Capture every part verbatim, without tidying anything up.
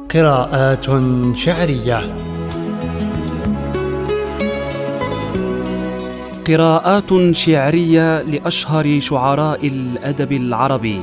قراءات شعرية. قراءات شعرية لأشهر شعراء الأدب العربي.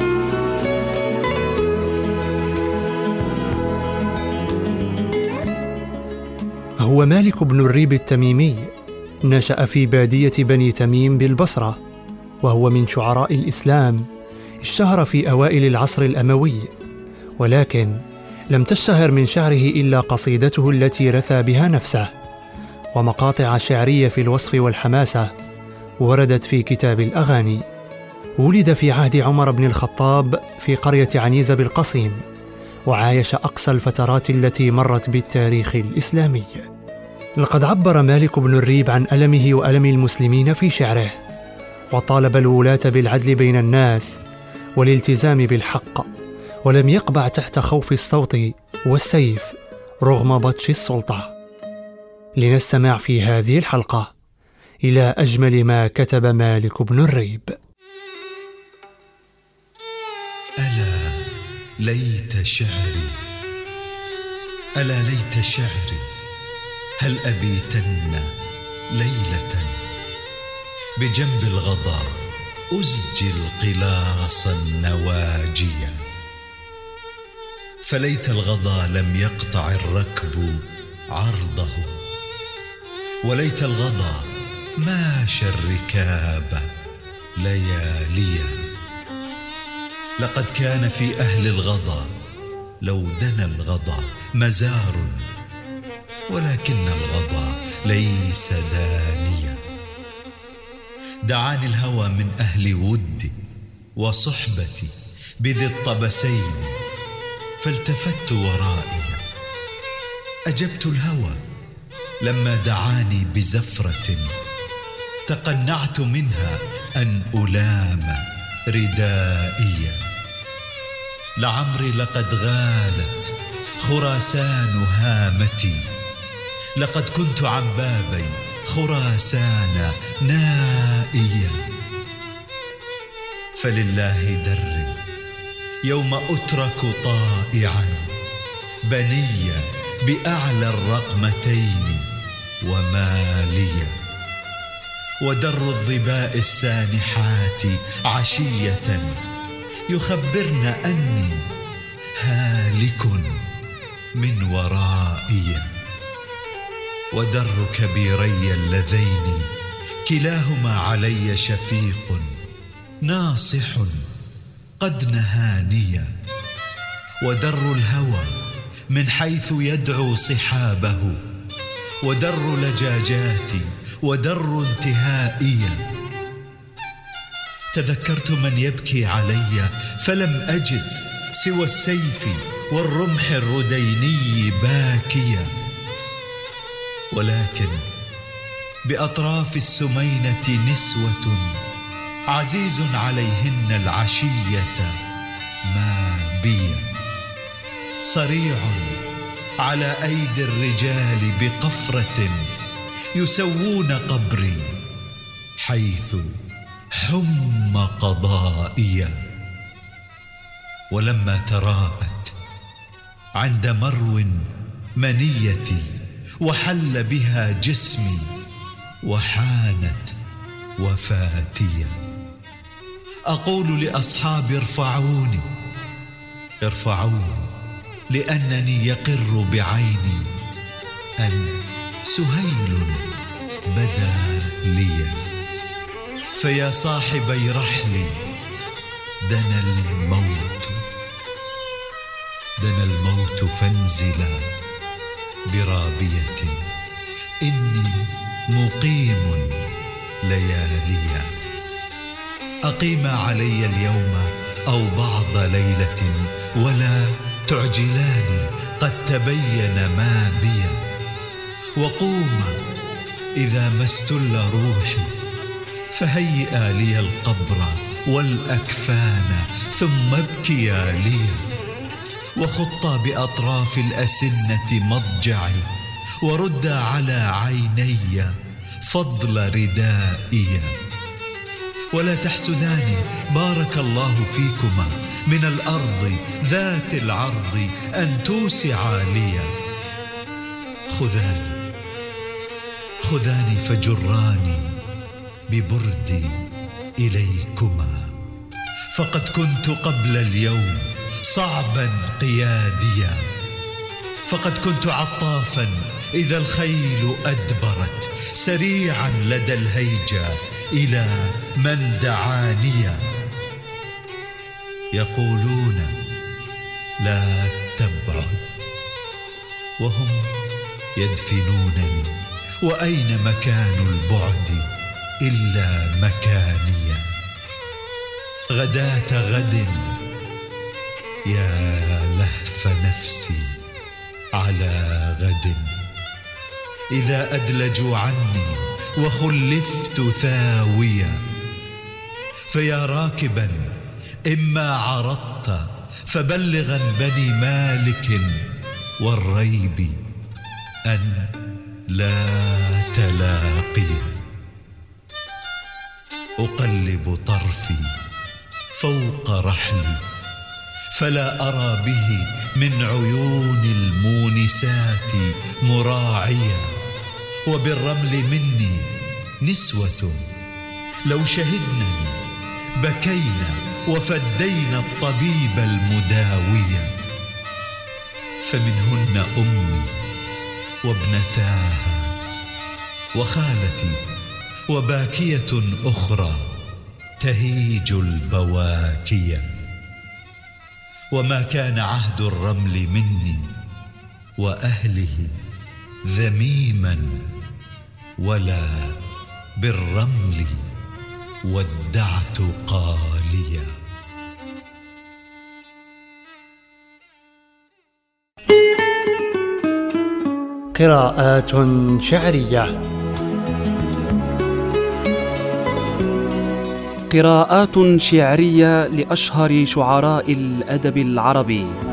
هو مالك بن الريب التميمي، نشأ في بادية بني تميم بالبصرة، وهو من شعراء الإسلام. اشتهر في أوائل العصر الأموي، ولكن لم تشتهر من شعره إلا قصيدته التي رثى بها نفسه، ومقاطع شعرية في الوصف والحماسة وردت في كتاب الأغاني. ولد في عهد عمر بن الخطاب في قرية عنيزة بالقصيم، وعايش أقصى الفترات التي مرت بالتاريخ الإسلامي. لقد عبر مالك بن الريب عن ألمه وألم المسلمين في شعره، وطالب الولاة بالعدل بين الناس والالتزام بالحق، ولم يقبع تحت خوف الصوت والسيف رغم بطش السلطة. لنستمع في هذه الحلقة إلى أجمل ما كتب مالك بن الريب. ألا ليت شعري، ألا ليت شعري، هل أبيتن ليلة بجنب الغضا أزجي القلاص النواجية، فليت الغضا لم يقطع الركب عرضه، وليت الغضا ماشى الركاب لياليا. لقد كان في أهل الغضا لو دنا الغضا مزار، ولكن الغضا ليس دانيا. دعاني الهوى من أهل ودي وصحبتي بذي الطبسين، فالتفت ورائي أجبت الهوى لما دعاني بزفرة، تقنعت منها أن ألام ردائيا. لعمري لقد غالت خراسان هامتي، لقد كنت عن بابي خراسان نائيا. فلله در يوم أترك طائعا بنيا بأعلى الرقمتين وماليا، ودر الظباء السانحات عشية يخبرن أني هالك من ورائي، ودر كبيري اللذين كلاهما علي شفيق ناصح قد نهانيا، ودر الهوى من حيث يدعو صحابه، ودر لجاجاتي ودر انتهائيا. تذكرت من يبكي علي فلم أجد سوى السيف والرمح الرديني باكيا، ولكن بأطراف السمينة نسوة عزيز عليهن العشية ما بيا، صريع على أيدي الرجال بقفرة يسوون قبري حيث حم قضائيا. ولما تراءت عند مرو منيتي وحل بها جسمي وحانت وفاتيا، أقول لأصحابي ارفعوني ارفعوني، لأنني يقر بعيني أن سهيل بدا لي. فيا صاحبي رحلي دنا الموت، دنا الموت فانزلا برابية، إني مقيم لياليا. أقيم علي اليوم أو بعض ليلة ولا تعجلاني، قد تبين ما بي. وقوم إذا ما استل روحي، فهيئا لي القبر والأكفان ثم ابكيا لي، وخطا بأطراف الأسنة مضجعي، وردا على عيني فضل ردائي. ولا تحسداني، بارك الله فيكما، من الأرض ذات العرض أن توسعا لي. خذاني خذاني فجراني ببردي إليكما، فقد كنت قبل اليوم صعبا قياديا، فقد كنت عطافا إذا الخيل أدبرت، سريعا لدى الهيجا إلى من دعاني. يقولون لا تبعد وهم يدفنونني، وأين مكان البعد إلا مكاني. غداة غد يا لهف نفسي على غد، إذا أدلجوا عني وخلفت ثاويا. فيا راكبا إما عرضت فبلغا بني مالك والريب أن لا تلاقي. أقلب طرفي فوق رحلي فلا أرى به من عيون المونسات مراعيا، وبالرمل مني نسوة لو شهدنني بكينا وفدينا الطبيب المداوية. فمنهن أمي وابنتاها وخالتي وباكية أخرى تهيج البواكية. وما كان عهد الرمل مني وأهله ذميما، ولا بالرمل ودعت قاليا. قراءات شعرية. قراءات شعرية لأشهر شعراء الأدب العربي.